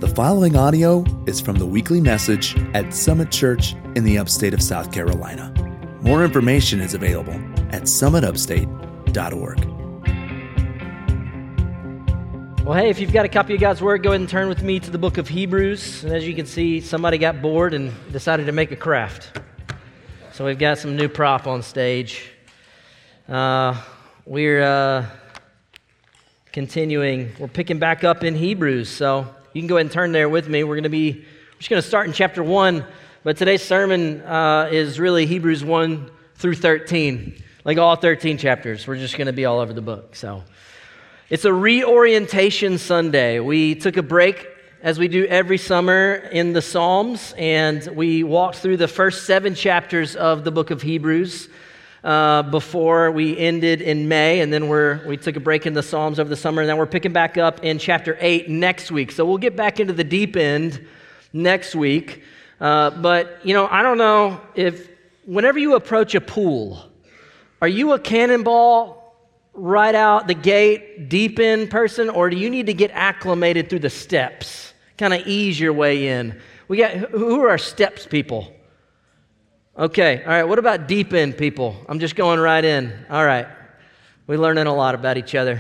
The following audio is from the weekly message at Summit Church in the upstate of South Carolina. More information is available at summitupstate.org. Well, hey, if you've got a copy of God's Word, go ahead and turn with me to the book of Hebrews. And as you can see, somebody got bored and decided to make a craft. So we've got some new prop on stage. We're continuing. We're picking back up in Hebrews. So you can go ahead and turn there with me. We're just going to start in chapter 1. But today's sermon is really Hebrews 1 through 13. Like all 13 chapters. We're just going to be all over the book. So it's a reorientation Sunday. We took a break, as we do every summer, in the Psalms, and we walked through the first 7 chapters of the book of Hebrews before we ended in May, and then we took a break in the Psalms over the summer, and then we're picking back up in chapter 8 next week. So we'll get back into the deep end next week. But, I don't know if whenever you approach a pool, are you a cannonball right out the gate, deep in person, or do you need to get acclimated through the steps, kind of ease your way in? Who are our steps people? Okay, all right, what about deep in people? I'm just going right in. All right, we're learning a lot about each other.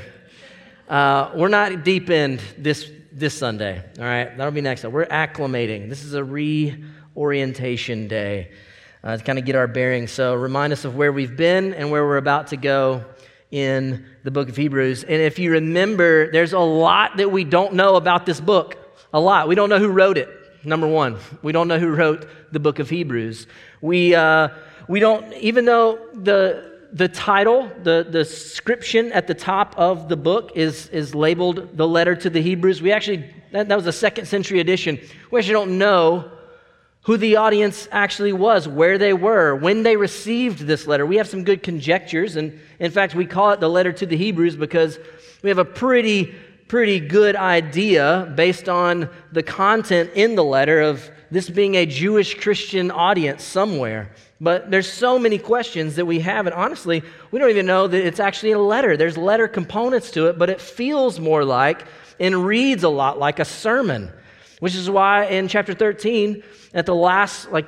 We're not deep in this Sunday, all right? That'll be next time. We're acclimating. This is a reorientation day to kind of get our bearings. So remind us of where we've been and where we're about to go in the book of Hebrews. And if you remember, there's a lot that we don't know about this book. A lot. We don't know who wrote it, number one. We don't know who wrote the book of Hebrews. We don't, even though the title, the description at the top of the book is labeled the letter to the Hebrews, that was a 2nd century edition. We actually don't know who the audience actually was, where they were, when they received this letter. We have some good conjectures, and in fact, we call it the letter to the Hebrews because we have a pretty good idea based on the content in the letter of this being a Jewish Christian audience somewhere. But there's so many questions that we have, and honestly, we don't even know that it's actually a letter. There's letter components to it, but it feels more like and reads a lot like a sermon, which is why in chapter 13, in the last little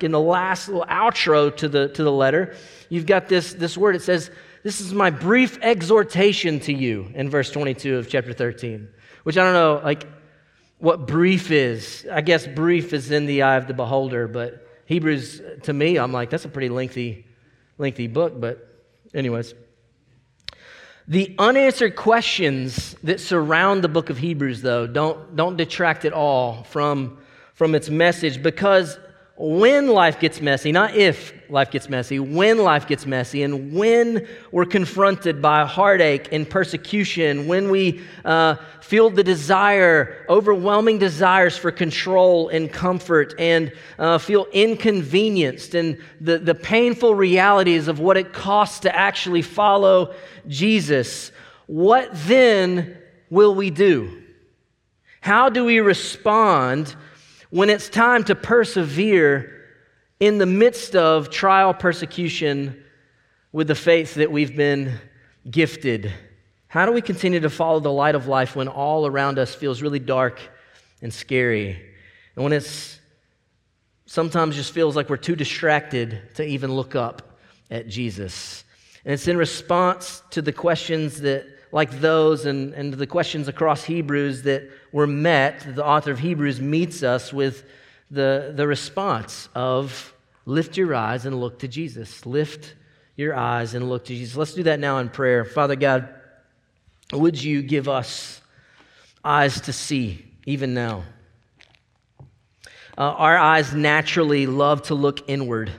outro to the letter, you've got this word. It says, "This is my brief exhortation to you," in verse 22 of chapter 13, which I don't know, what brief is. I guess brief is in the eye of the beholder, but Hebrews, to me, I'm like, that's a pretty lengthy book, but anyways. The unanswered questions that surround the book of Hebrews, though, don't detract at all from its message, because when life gets messy, not if life gets messy, when life gets messy, and when we're confronted by heartache and persecution, when we feel the overwhelming desires for control and comfort, and feel inconvenienced, and the painful realities of what it costs to actually follow Jesus, what then will we do? How do we respond when it's time to persevere in the midst of trial, persecution, with the faith that we've been gifted? How do we continue to follow the light of life when all around us feels really dark and scary? And when it's sometimes just feels like we're too distracted to even look up at Jesus? And it's in response to the questions that, like those and the questions across Hebrews that were met, the author of Hebrews meets us with the response of lift your eyes and look to Jesus. Lift your eyes and look to Jesus. Let's do that now in prayer. Father God, would you give us eyes to see even now? Our eyes naturally love to look inward.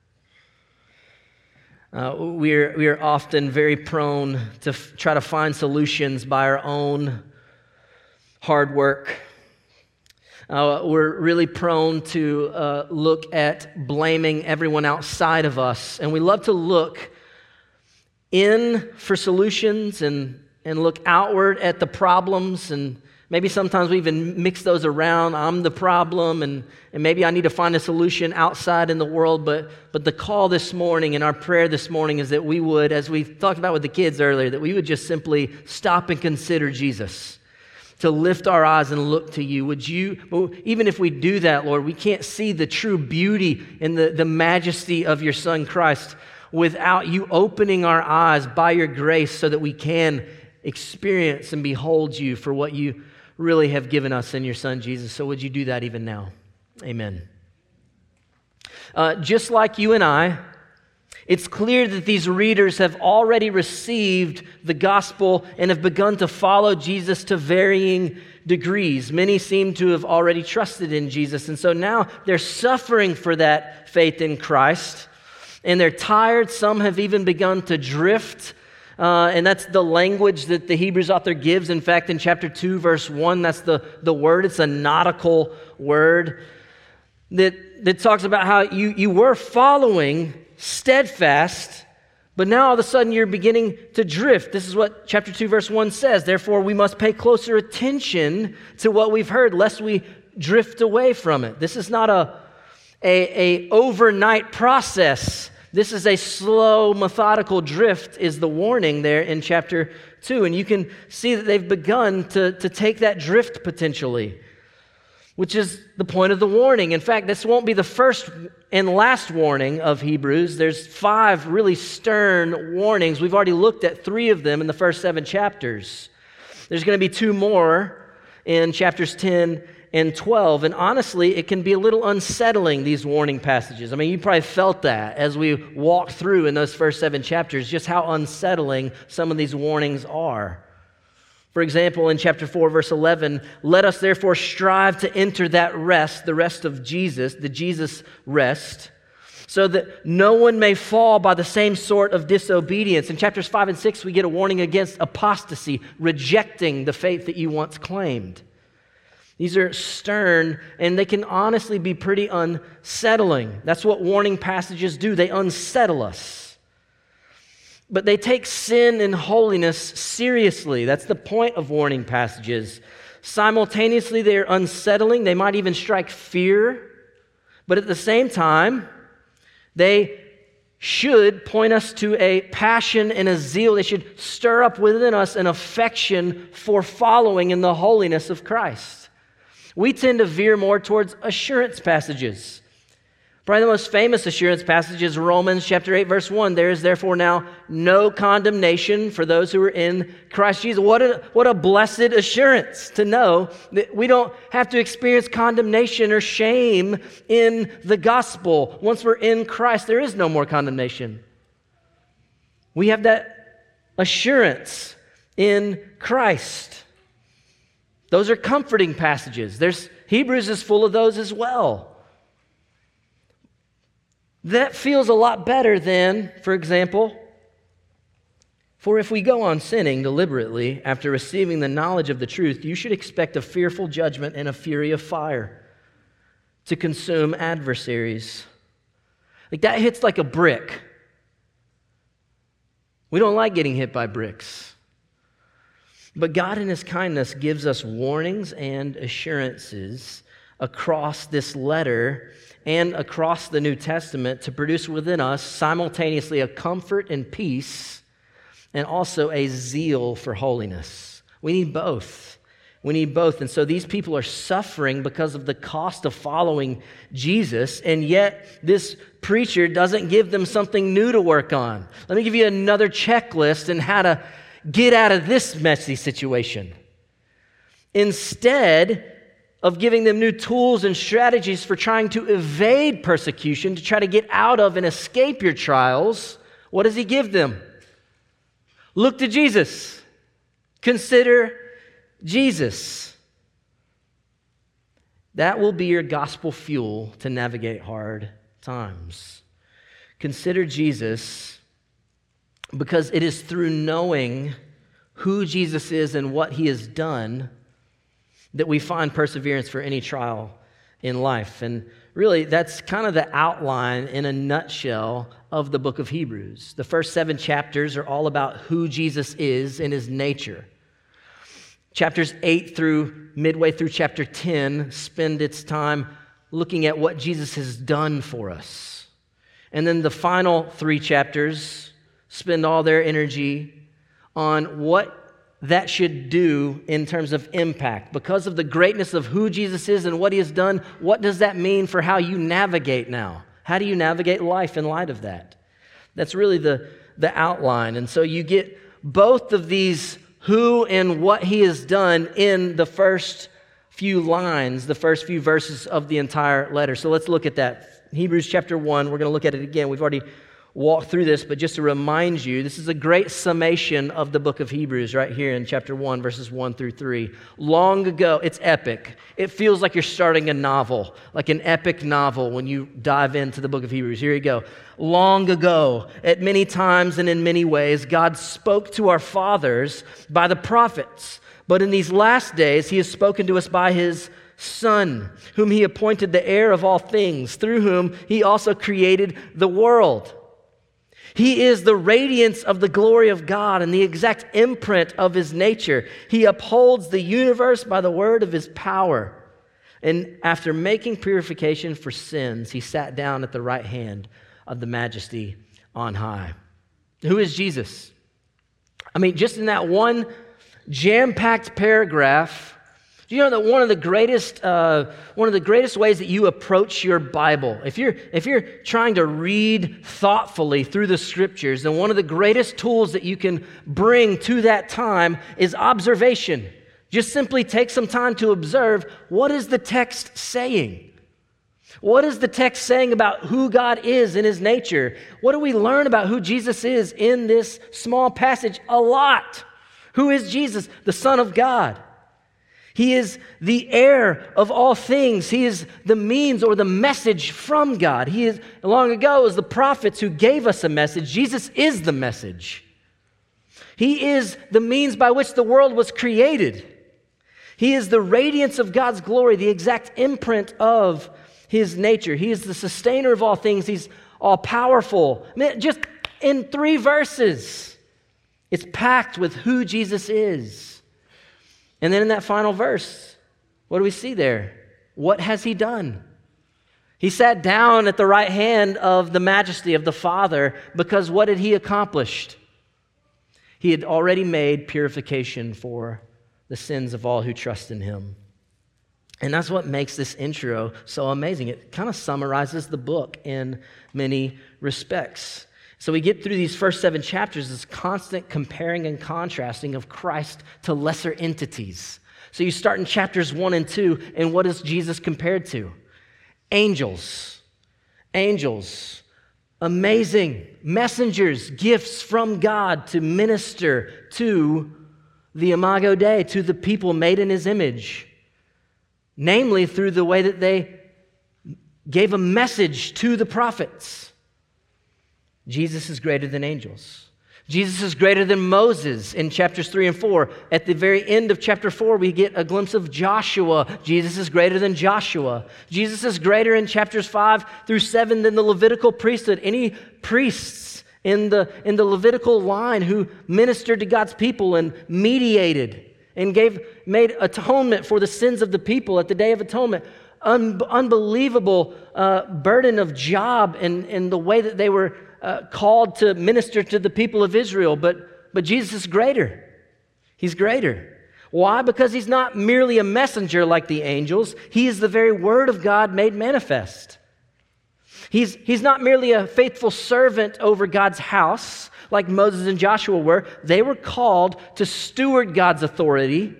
We are often very prone to try to find solutions by our own hard work. We're really prone to look at blaming everyone outside of us, and we love to look in for solutions and look outward at the problems, and maybe sometimes we even mix those around. I'm the problem, and maybe I need to find a solution outside in the world. But the call this morning and our prayer this morning is that we would, as we talked about with the kids earlier, that we would just simply stop and consider Jesus. to lift our eyes and look to you. Would you, even if we do that, Lord, we can't see the true beauty and the majesty of your Son Christ without you opening our eyes by your grace so that we can experience and behold you for what you really have given us in your Son Jesus. So would you do that even now? Amen. Just like you and I, it's clear that these readers have already received the gospel and have begun to follow Jesus to varying degrees. Many seem to have already trusted in Jesus, and so now they're suffering for that faith in Christ, and they're tired. Some have even begun to drift, and that's the language that the Hebrews author gives. In fact, in chapter 2, verse 1, that's the word. It's a nautical word that talks about how you were following steadfast, but now all of a sudden you're beginning to drift. This is what chapter 2, verse 1 says. Therefore, we must pay closer attention to what we've heard, lest we drift away from it. This is not a overnight process. This is a slow, methodical drift, is the warning there in chapter 2. And you can see that they've begun to take that drift potentially, which is the point of the warning. In fact, this won't be the first and last warning of Hebrews. There's 5 really stern warnings. We've already looked at 3 of them in the first 7 chapters. There's going to be 2 more in chapters 10 and 12. And honestly, it can be a little unsettling, these warning passages. I mean, you probably felt that as we walked through in those first 7 chapters, just how unsettling some of these warnings are. For example, in chapter 4, verse 11, let us therefore strive to enter that rest, the rest of Jesus, the Jesus rest, so that no one may fall by the same sort of disobedience. In chapters 5 and 6, we get a warning against apostasy, rejecting the faith that you once claimed. These are stern, and they can honestly be pretty unsettling. That's what warning passages do. They unsettle us. But they take sin and holiness seriously. That's the point of warning passages. Simultaneously, they are unsettling. They might even strike fear. But at the same time, they should point us to a passion and a zeal. They should stir up within us an affection for following in the holiness of Christ. We tend to veer more towards assurance passages. Probably the most famous assurance passage is Romans chapter 8, verse 1. There is therefore now no condemnation for those who are in Christ Jesus. What a blessed assurance to know that we don't have to experience condemnation or shame in the gospel. Once we're in Christ, there is no more condemnation. We have that assurance in Christ. Those are comforting passages. Hebrews is full of those as well. That feels a lot better than, for example, for if we go on sinning deliberately after receiving the knowledge of the truth, you should expect a fearful judgment and a fury of fire to consume adversaries. Like that hits like a brick. We don't like getting hit by bricks. But God in His kindness gives us warnings and assurances across this letter and across the New Testament to produce within us simultaneously a comfort and peace and also a zeal for holiness. We need both. We need both. And so these people are suffering because of the cost of following Jesus, and yet this preacher doesn't give them something new to work on. Let me give you another checklist on how to get out of this messy situation. Instead of giving them new tools and strategies for trying to evade persecution, to try to get out of and escape your trials, what does He give them? Look to Jesus. Consider Jesus. That will be your gospel fuel to navigate hard times. Consider Jesus, because it is through knowing who Jesus is and what He has done that we find perseverance for any trial in life. And really, that's kind of the outline in a nutshell of the book of Hebrews. The first 7 chapters are all about who Jesus is and His nature. Chapters 8 through midway through chapter 10 spend its time looking at what Jesus has done for us. And then the final 3 chapters spend all their energy on what that should do in terms of impact. Because of the greatness of who Jesus is and what he has done, what does that mean for how you navigate now? How do you navigate life in light of that? That's really the outline. And so you get both of these who and what he has done in the first few lines, the first few verses of the entire letter. So let's look at that. Hebrews chapter 1, we're going to look at it again. We've already walk through this, but just to remind you, this is a great summation of the book of Hebrews right here in chapter 1, verses 1 through 3. Long ago, it's epic. It feels like you're starting a novel, like an epic novel when you dive into the book of Hebrews. Here you go. Long ago, at many times and in many ways, God spoke to our fathers by the prophets, but in these last days, he has spoken to us by his Son, whom he appointed the heir of all things, through whom he also created the world. He is the radiance of the glory of God and the exact imprint of his nature. He upholds the universe by the word of his power. And after making purification for sins, he sat down at the right hand of the Majesty on high. Who is Jesus? I mean, just in that one jam-packed paragraph, do you know that one of the greatest ways that you approach your Bible, if you're trying to read thoughtfully through the Scriptures, then one of the greatest tools that you can bring to that time is observation. Just simply take some time to observe, what is the text saying? What is the text saying about who God is in his nature? What do we learn about who Jesus is in this small passage? A lot. Who is Jesus? The Son of God. He is the heir of all things. He is the means or the message from God. He is, long ago, it was the prophets who gave us a message. Jesus is the message. He is the means by which the world was created. He is the radiance of God's glory, the exact imprint of his nature. He is the sustainer of all things. He's all powerful. I mean, just in 3 verses, it's packed with who Jesus is. And then in that final verse, what do we see there? What has he done? He sat down at the right hand of the majesty of the Father because what had he accomplished? He had already made purification for the sins of all who trust in him. And that's what makes this intro so amazing. It kind of summarizes the book in many respects. So we get through these first 7 chapters, this constant comparing and contrasting of Christ to lesser entities. So you start in chapters 1 and 2, and what is Jesus compared to? Angels. Angels. Amazing messengers, gifts from God to minister to the Imago Dei, to the people made in his image. Namely, through the way that they gave a message to the prophets. Jesus is greater than angels. Jesus is greater than Moses in chapters 3 and 4. At the very end of chapter 4, we get a glimpse of Joshua. Jesus is greater than Joshua. Jesus is greater in chapters 5 through 7 than the Levitical priesthood. Any priests in the Levitical line who ministered to God's people and mediated and made atonement for the sins of the people at the Day of Atonement. Unbelievable burden of job in the way that they were called to minister to the people of Israel, but Jesus is greater. He's greater. Why? Because he's not merely a messenger like the angels. He is the very word of God made manifest. He's not merely a faithful servant over God's house like Moses and Joshua were. They were called to steward God's authority.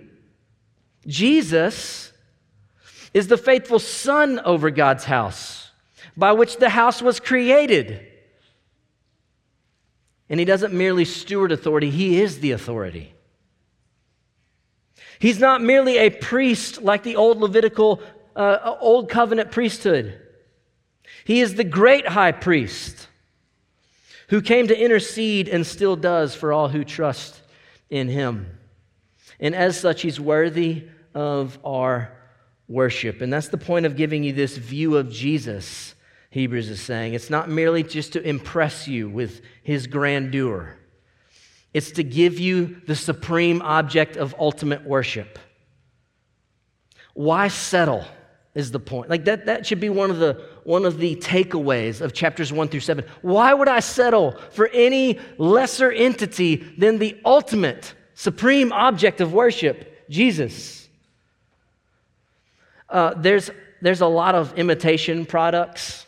Jesus is the faithful son over God's house by which the house was created. And he doesn't merely steward authority, he is the authority. He's not merely a priest like the old Levitical, old covenant priesthood. He is the great high priest who came to intercede and still does for all who trust in him. And as such, he's worthy of our worship. And that's the point of giving you this view of Jesus. Hebrews is saying it's not merely just to impress you with his grandeur. It's to give you the supreme object of ultimate worship. Why settle is the point. Like that should be one of the takeaways of chapters 1 through 7. Why would I settle for any lesser entity than the ultimate supreme object of worship, Jesus. There's a lot of imitation products.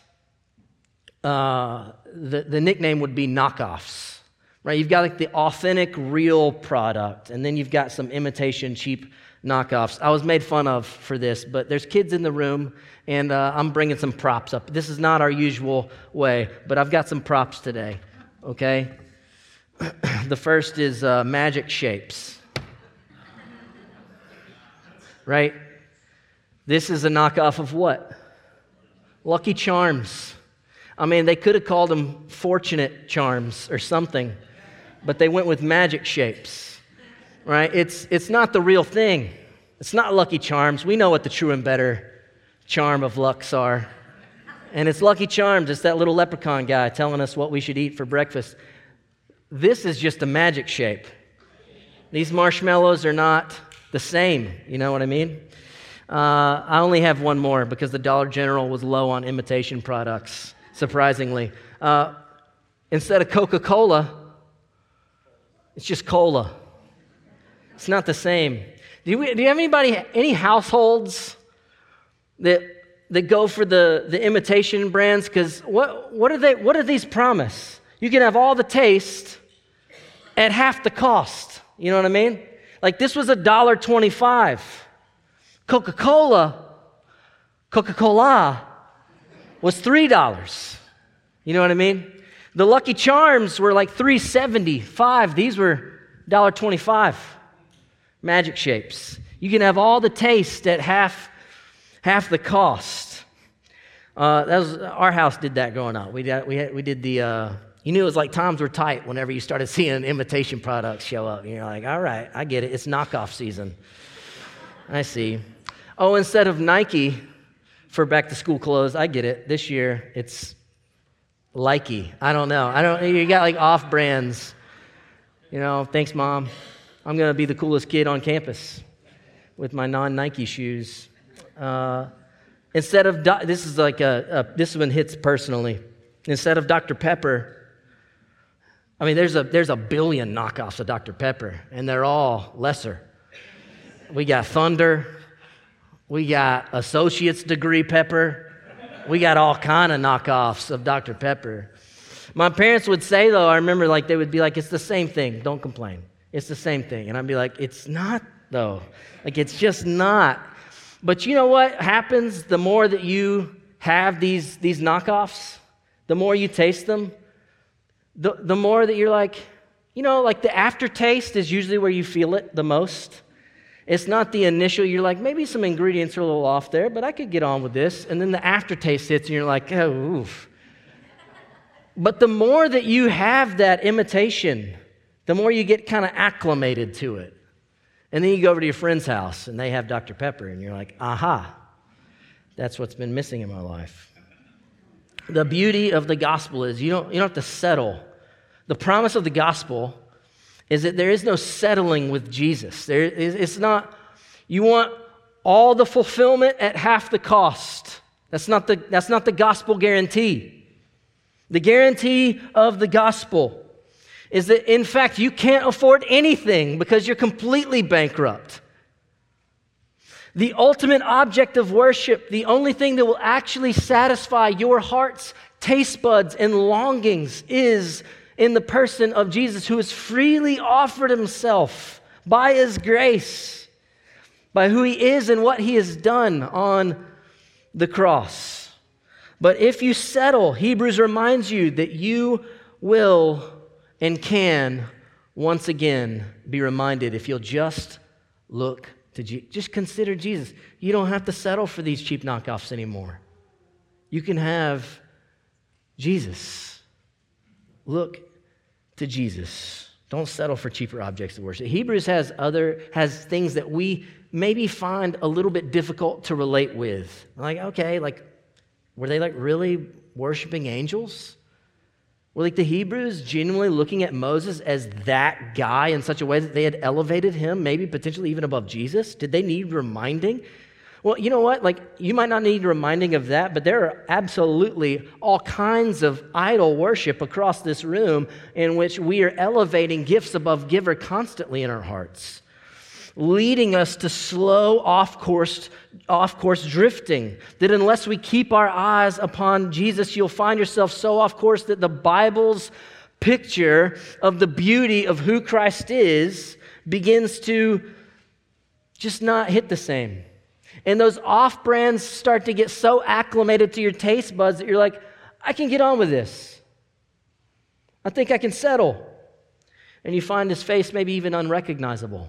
The nickname would be knockoffs, right? You've got like the authentic, real product, and then you've got some imitation, cheap knockoffs. I was made fun of for this, but there's kids in the room, and I'm bringing some props up. This is not our usual way, but I've got some props today, okay? The first is magic shapes, right? This is a knockoff of what? Lucky Charms. I mean, they could have called them Fortunate Charms or something, but they went with magic shapes, right? It's not the real thing. It's not Lucky Charms. We know what the true and better charm of lucks are. And it's Lucky Charms. It's that little leprechaun guy telling us what we should eat for breakfast. This is just a magic shape. These marshmallows are not the same. You know what I mean? I only have one more because the Dollar General was low on imitation products, surprisingly. Instead of Coca-Cola, it's just cola. It's not the same. Do you have any households that go for the imitation brands? Because what do these promise? You can have all the taste at half the cost. You know what I mean? Like this was $1.25. Coca-Cola was $3. You know what I mean? The Lucky Charms were like $3.75. These were $1.25. Magic shapes. You can have all the taste at half the cost. Our house did that growing up. We did the. You knew it was like times were tight whenever you started seeing imitation products show up. And you're like, all right, I get it. It's knockoff season. I see. Oh, instead of Nike for back to school clothes, I get it. This year it's Likey. I don't know. You got like off brands. You know, thanks, Mom. I'm going to be the coolest kid on campus with my non-Nike shoes. Instead of, this is like this one hits personally. Instead of Dr. Pepper, I mean, there's a billion knockoffs of Dr. Pepper, and they're all lesser. We got Thunder. We got associate's degree pepper. We got all kind of knockoffs of Dr. Pepper. My parents would say, though, I remember like they would be like, it's the same thing. Don't complain. It's the same thing. And I'd be like, it's not, though. Like, it's just not. But you know what happens the more that you have these knockoffs? The more you taste them, the more that you're like, you know, like the aftertaste is usually where you feel it the most. It's not the initial, you're like, maybe some ingredients are a little off there, but I could get on with this. And then the aftertaste hits and you're like, oh, oof. But the more that you have that imitation, the more you get kind of acclimated to it. And then you go over to your friend's house and they have Dr. Pepper and you're like, aha, that's what's been missing in my life. The beauty of the gospel is you don't have to settle. The promise of the gospel is that there is no settling with Jesus. It's not, you want all the fulfillment at half the cost. That's not the gospel guarantee. The guarantee of the gospel is that, in fact, you can't afford anything because you're completely bankrupt. The ultimate object of worship, the only thing that will actually satisfy your heart's taste buds and longings is in the person of Jesus, who has freely offered himself by his grace, by who he is and what he has done on the cross. But if you settle, Hebrews reminds you that you will and can once again be reminded if you'll just look to Jesus. Just consider Jesus. You don't have to settle for these cheap knockoffs anymore. You can have Jesus. Look to Jesus. Don't settle for cheaper objects of worship. Hebrews has things that we maybe find a little bit difficult to relate with. Like, okay, like, were they like really worshiping angels? Were like the Hebrews genuinely looking at Moses as that guy in such a way that they had elevated him, maybe potentially even above Jesus? Did they need reminding? Well, you know what? Like, you might not need reminding of that, but there are absolutely all kinds of idol worship across this room in which we are elevating gifts above giver constantly in our hearts, leading us to slow off-course drifting, that unless we keep our eyes upon Jesus, you'll find yourself so off course that the Bible's picture of the beauty of who Christ is begins to just not hit the same. And those off-brands start to get so acclimated to your taste buds that you're like, I can get on with this. I think I can settle. And you find his face maybe even unrecognizable.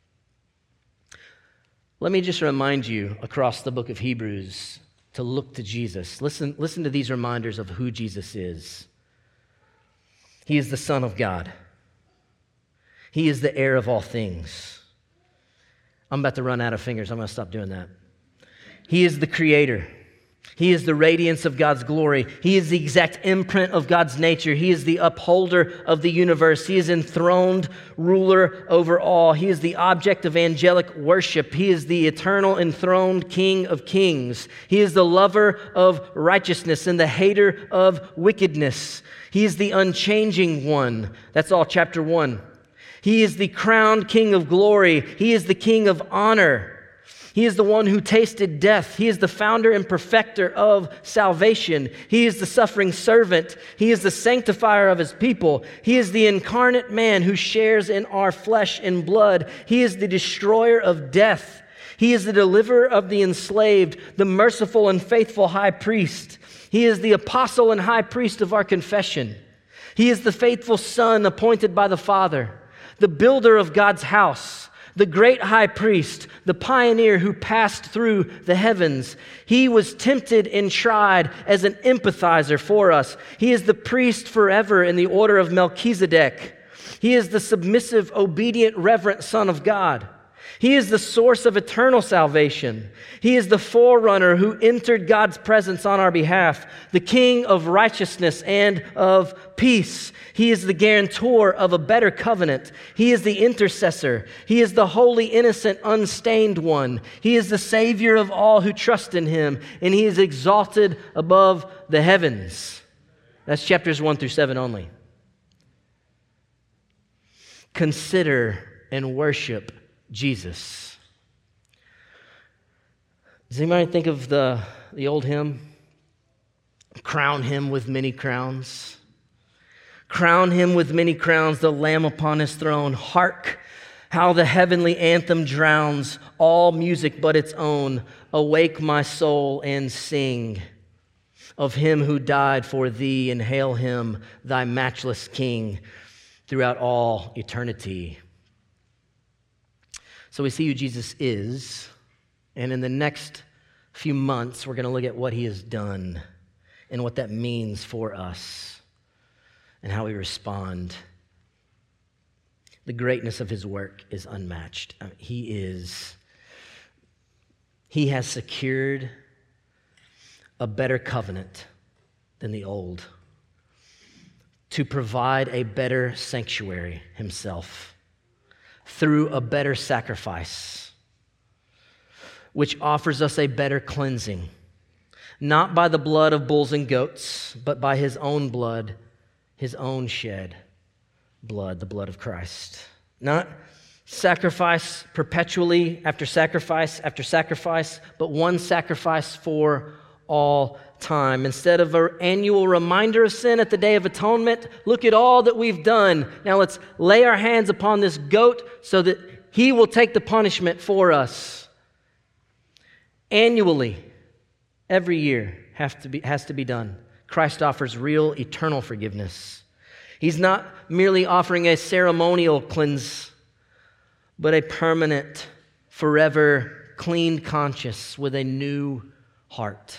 Let me just remind you across the book of Hebrews to look to Jesus. Listen to these reminders of who Jesus is. He is the Son of God. He is the heir of all things. I'm about to run out of fingers. I'm going to stop doing that. He is the creator. He is the radiance of God's glory. He is the exact imprint of God's nature. He is the upholder of the universe. He is enthroned ruler over all. He is the object of angelic worship. He is the eternal enthroned King of kings. He is the lover of righteousness and the hater of wickedness. He is the unchanging one. That's all chapter 1. He is the crowned King of glory. He is the King of honor. He is the one who tasted death. He is the founder and perfecter of salvation. He is the suffering servant. He is the sanctifier of his people. He is the incarnate man who shares in our flesh and blood. He is the destroyer of death. He is the deliverer of the enslaved, the merciful and faithful high priest. He is the apostle and high priest of our confession. He is the faithful son appointed by the Father, the builder of God's house, the great high priest, the pioneer who passed through the heavens. He was tempted and tried as an empathizer for us. He is the priest forever in the order of Melchizedek. He is the submissive, obedient, reverent Son of God. He is the source of eternal salvation. He is the forerunner who entered God's presence on our behalf, the King of righteousness and of peace. He is the guarantor of a better covenant. He is the intercessor. He is the holy, innocent, unstained one. He is the Savior of all who trust in him, and he is exalted above the heavens. That's chapters 1 through 7 only. Consider and worship Jesus. Does anybody think of the old hymn? Crown him with many crowns. Crown him with many crowns, the Lamb upon his throne. Hark, how the heavenly anthem drowns all music but its own. Awake my soul and sing of him who died for thee, and hail him, thy matchless King, throughout all eternity. So we see who Jesus is, and in the next few months, we're going to look at what he has done and what that means for us and how we respond. The greatness of his work is unmatched. He has secured a better covenant than the old to provide a better sanctuary himself through a better sacrifice, which offers us a better cleansing, not by the blood of bulls and goats, but by his own blood, his own shed blood, the blood of Christ. Not sacrifice perpetually after sacrifice after sacrifice, but one sacrifice for all time. Instead of an annual reminder of sin at the Day of Atonement, look at all that we've done. Now let's lay our hands upon this goat so that he will take the punishment for us. Annually, every year has to be done. Christ offers real eternal forgiveness. He's not merely offering a ceremonial cleanse, but a permanent, forever clean conscience with a new heart.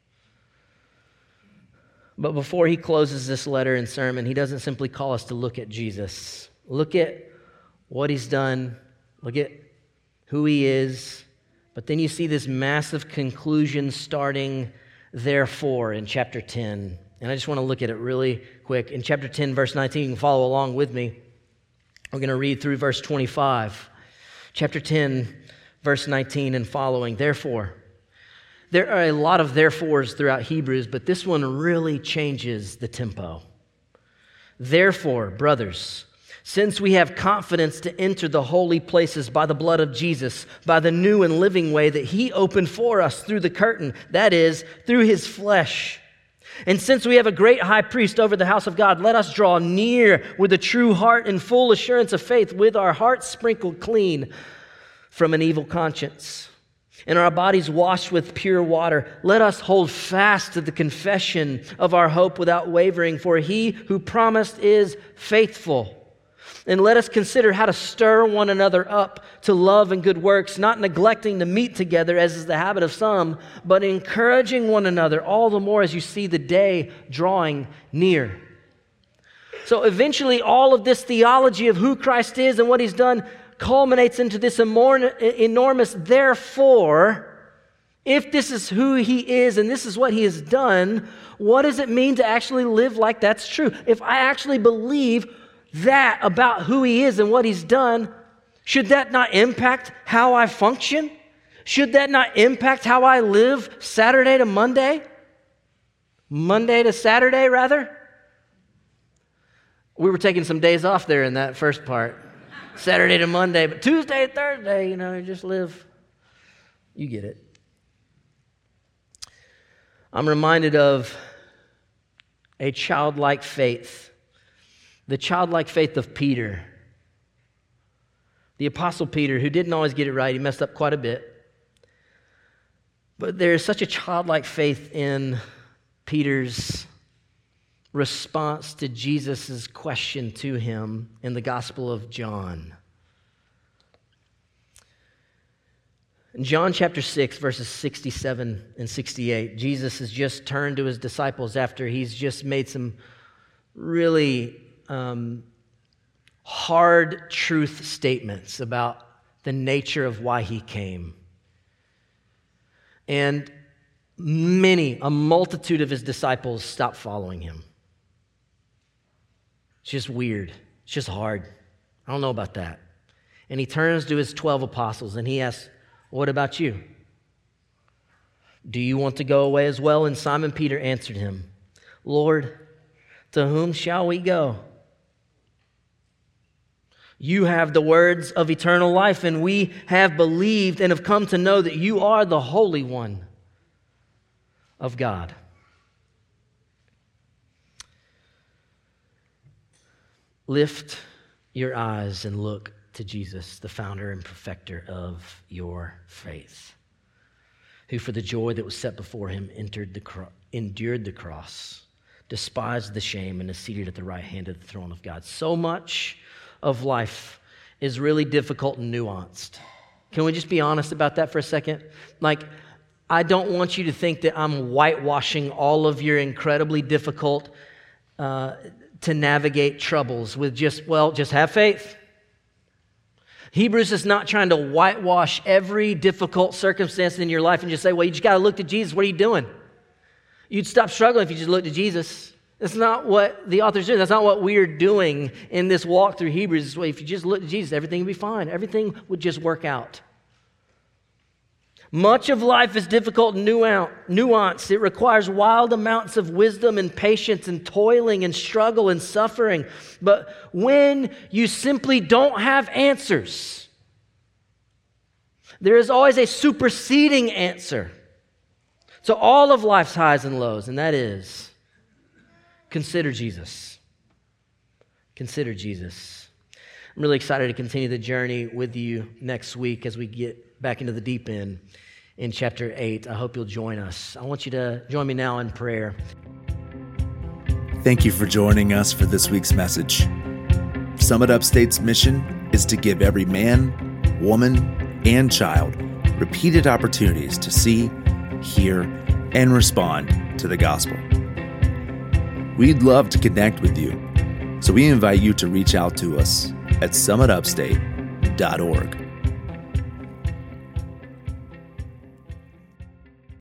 But before he closes this letter and sermon, he doesn't simply call us to look at Jesus. Look at what he's done. Look at who he is. But then you see this massive conclusion starting, therefore, in chapter 10. And I just want to look at it really quick. In chapter 10, verse 19, you can follow along with me. We're going to read through verse 25. Chapter 10, verse 19 and following. Therefore, There are a lot of therefores throughout Hebrews, but this one really changes the tempo. Therefore, brothers, since we have confidence to enter the holy places by the blood of Jesus, by the new and living way that he opened for us through the curtain, that is, through his flesh. And since we have a great high priest over the house of God, let us draw near with a true heart and full assurance of faith, with our hearts sprinkled clean from an evil conscience and our bodies washed with pure water. Let us hold fast to the confession of our hope without wavering, for he who promised is faithful. And let us consider how to stir one another up to love and good works, not neglecting to meet together as is the habit of some, but encouraging one another all the more as you see the day drawing near. So eventually all of this theology of who Christ is and what he's done culminates into this enormous therefore. If this is who he is and this is what he has done, what does it mean to actually live like that's true? If I actually believe that about who he is and what he's done, should that not impact how I function? Should that not impact how I live Saturday to Monday? Monday to Saturday, rather? We were taking some days off there in that first part. Saturday to Monday, but Tuesday, Thursday, you just live. You get it. I'm reminded of a childlike faith. The childlike faith of Peter, the Apostle Peter, who didn't always get it right. He messed up quite a bit. But there is such a childlike faith in Peter's response to Jesus' question to him in the Gospel of John. In John chapter 6, verses 67 and 68, Jesus has just turned to his disciples after he's just made some really hard truth statements about the nature of why he came. And a multitude of his disciples stopped following him. It's just weird. It's just hard. I don't know about that. And he turns to his 12 apostles and he asks, what about you? Do you want to go away as well? And Simon Peter answered him, Lord, to whom shall we go? You have the words of eternal life, and we have believed and have come to know that you are the Holy One of God. Lift your eyes and look to Jesus, the founder and perfecter of your faith, who for the joy that was set before him endured the cross, despised the shame, and is seated at the right hand of the throne of God. So much of life is really difficult and nuanced. Can we just be honest about that for a second? I don't want you to think that I'm whitewashing all of your incredibly difficult to navigate troubles with just have faith. Hebrews is not trying to whitewash every difficult circumstance in your life and just say, well, you just got to look to Jesus. What are you doing? You'd stop struggling if you just looked to Jesus. That's not what the author's doing. That's not what we're doing in this walk through Hebrews. If you just look to Jesus, everything would be fine. Everything would just work out. Much of life is difficult and nuanced. It requires wild amounts of wisdom and patience and toiling and struggle and suffering. But when you simply don't have answers, there is always a superseding answer to all of life's highs and lows, and that is, consider Jesus. Consider Jesus. I'm really excited to continue the journey with you next week as we get back into the deep end in chapter 8. I hope you'll join us. I want you to join me now in prayer. Thank you for joining us for this week's message. Summit Upstate's mission is to give every man, woman, and child repeated opportunities to see, hear, and respond to the gospel. We'd love to connect with you, so we invite you to reach out to us at summitupstate.org.